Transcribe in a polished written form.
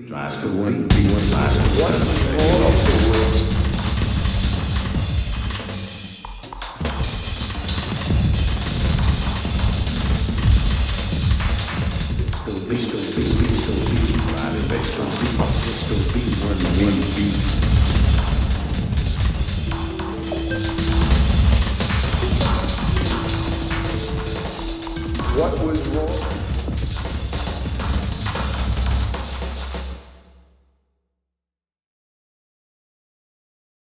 Master one beat, master one beat. What was wrong?